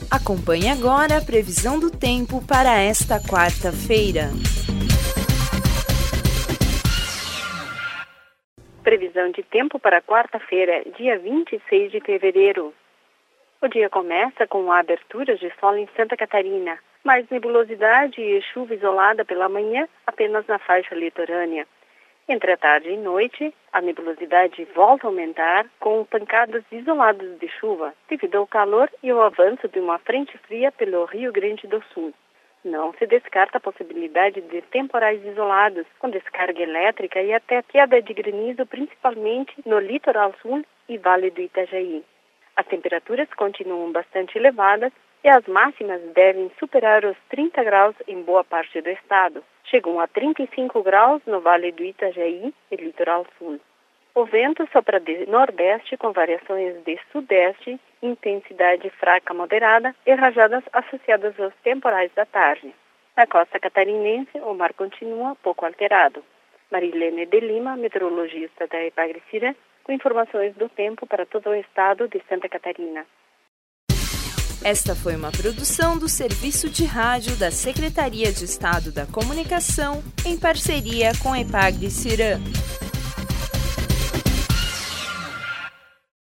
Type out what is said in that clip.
Acompanhe agora a previsão do tempo para esta quarta-feira. Previsão de tempo para quarta-feira, dia 26 de fevereiro. O dia começa com aberturas de sol em Santa Catarina, mais nebulosidade e chuva isolada pela manhã apenas na faixa litorânea. Entre a tarde e noite, a nebulosidade volta a aumentar com pancadas isoladas de chuva devido ao calor e ao avanço de uma frente fria pelo Rio Grande do Sul. Não se descarta a possibilidade de temporais isolados, com descarga elétrica e até queda de granizo, principalmente no litoral sul e Vale do Itajaí. As temperaturas continuam bastante elevadas e as máximas devem superar os 30 graus em boa parte do estado. Chegam a 35 graus no Vale do Itajaí e litoral sul. O vento sopra de nordeste com variações de sudeste, intensidade fraca moderada e rajadas associadas aos temporais da tarde. Na costa catarinense, o mar continua pouco alterado. Marilene de Lima, meteorologista da Epagre-Cirã, com informações do tempo para todo o estado de Santa Catarina. Esta foi uma produção do Serviço de Rádio da Secretaria de Estado da Comunicação, em parceria com a Epagre-Cirã.